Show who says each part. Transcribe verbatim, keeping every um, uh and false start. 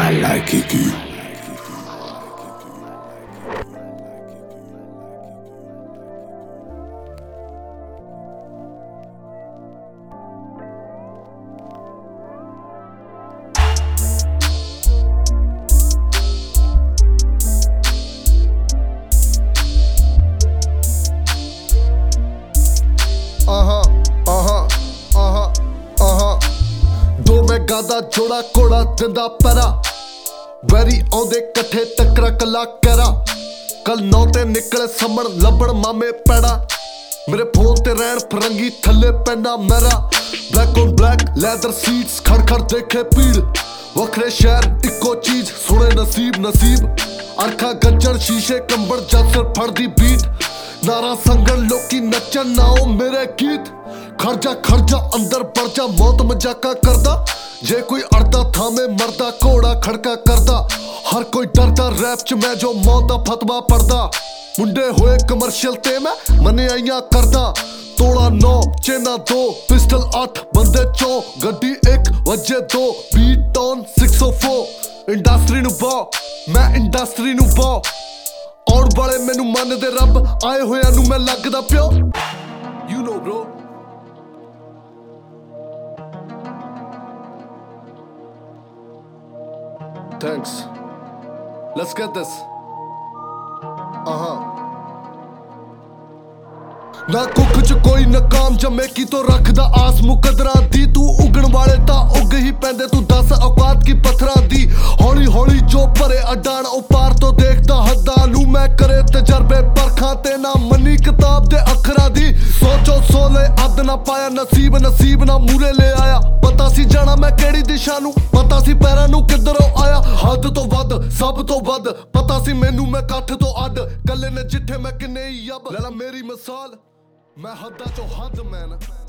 Speaker 1: I like Kiki.
Speaker 2: Uh-huh, uh-huh, uh-huh, uh-huh. ਦੋ ਮੈਂ ਗਾਦਾ ਜੋੜਾ ਕੋੜਾ ਦਿੰਦਾ ਪੈਰਾ ਵੈਰੀ ਆਉਂਦੇ ਇਕੱਠੇ ਟੱਕਰਾ ਕੱਲਾ ਕੈਰਾ ਕੱਲ ਨੌ ਤੇ ਨਿਕਲੇ ਸਮਣ ਲੱਭਣ ਮਾਮੇ ਪੈੜਾ ਮੇਰੇ ਫੋਨ ਤੇ ਰਹਿਣ ਫਰੰਗੀ ਥੱਲੇ ਪੈਂਦਾ ਮੇਰਾ black on black leather seats ਖੜ ਖੜ ਦੇਖੇ ਪੀੜ ਵੱਖਰੇ ਸ਼ਹਿਰ ਇੱਕੋ ਚੀਜ਼ ਸੁਣੇ ਨਸੀਬ ਨਸੀਬ ਅਰਖਾ ਗੱਜਣ ਸ਼ੀਸ਼ੇ ਕੰਬੜ ਜਦ ਸਿਰ ਫੜਦੀ ਬੀਟ ਨਾਰਾ ਸੰਗਣ ਲੋਕੀ ਨੱਚਣ ਨਾ ਉਹ ਮੇਰੇ ਗੀਤ ਖਰਜਾ ਖਰਜਾ ਅੰਦਰ ਵੜ ਜਾ ਮੌਤ ਮਜ਼ਾਕਾ ਕਰਦਾ ਜੇ ਕੋਈ ਅੜਦਾ ਥਾਵੇਂ ਮਰਦਾ ਘੋੜਾ ਖੜਕਾ ਕਰਦਾ ਹਰ ਕੋਈ ਡਰਦਾ ਰੈਪ ਚ ਮੈਂ ਜੋ ਮੌਤ ਦਾ ਫਤਵਾ ਪੜਦਾ ਮੁੰਡੇ ਹੋਏ ਕਮਰਸ਼ੀਅਲ ਤੇ ਮੈਂ ਮਨਿਆਈਆਂ ਕਰਦਾ ਤੋਲਾ ਨੌ ਚੇਨਾ ਦੋ ਪਿਸਟਲ ਅੱਠ ਬੰਦੇ ਚੋ ਗੱਡੀ ਇੱਕ ਵਜੇ ਦੋ beat on six o four industry ਨੂੰ ਬਾ ਮੈਂ ਇੰਡਸਟਰੀ ਨੂੰ ਬਾ ਆਉਣ ਵਾਲੇ ਮੈਨੂੰ ਮੰਨਦੇ ਰੱਬ ਆਏ ਹੋਇਆਂ ਨੂੰ ਮੈਂ ਲੱਗਦਾ ਪਿਓ you know bro thanks let's get this ਆਹਾਂ ਨਾ ਕੁੱਖ ਚ ਕੋਈ ਨਕਾਮ ਜਮੇ ਕੀ ਤੋਂ ਰੱਖਦਾ ਆਸ ਮੁਕਦਰਾਂ ਦੀ ਤੂੰ ਉਗਣ ਵਾਲੇ ਤਾਂ ਉੱਗ ਹੀ ਪੈਂਦੇ ਤੂੰ ਦੱਸ ਔਕਾਤ ਕੀ ਪੱਥਰਾਂ ਦੀ ਹੌਲੀ ਹੌਲੀ ਜੋ ਭਰੇ ਅਡਾਣ ਉਹ ਪਾਰ ਤੋਂ ਦੇਖਦਾ ਹੱਦਾਂ ਨੂੰ ਮੈਂ ਕਰੇ ਤਜਰਬੇ ਪਰਖਾਂ ਤੇ ਨਾ ਮੰਨੀ ਕਿਤਾਬ ਦੇ ਅੱਖਰਾਂ ਦੀ ਸੋਚੋ ਸੋਲੇ ਅੱਧ ਨਾ ਪਾਇਆ ਨਸੀਬ ਨਸੀਬ ਨਾ ਮੂਰੇ ਲੈ ਆਇਆ ਪਤਾ ਸੀ ਜਾਣਾ ਮੈਂ ਕਿਹੜੀ ਦਿਸ਼ਾ ਨੂੰ ਪਤਾ ਸੀ ਪੈਰਾਂ ਨੂੰ ਕਿੱਧਰੋਂ ਆਇਆ ਹੱਦ ਤੋਂ ਵੱਧ ਸਭ ਤੋਂ ਵੱਧ ਪਤਾ ਸੀ ਮੈਨੂੰ ਮੈਂ ਕੱਠ ਤੋਂ ਅੱਡ ਕੱਲੇ ਨੇ ਜਿੱਥੇ ਮੈਂ ਕਿੰਨੇ ਹੀ ਯੱਬ ਲੈ ਲਾ ਮੇਰੀ ਮਿਸਾਲ ਮੈਂ ਹੱਦਾਂ ਚੋਂ ਹੱਦ ਮੈਨ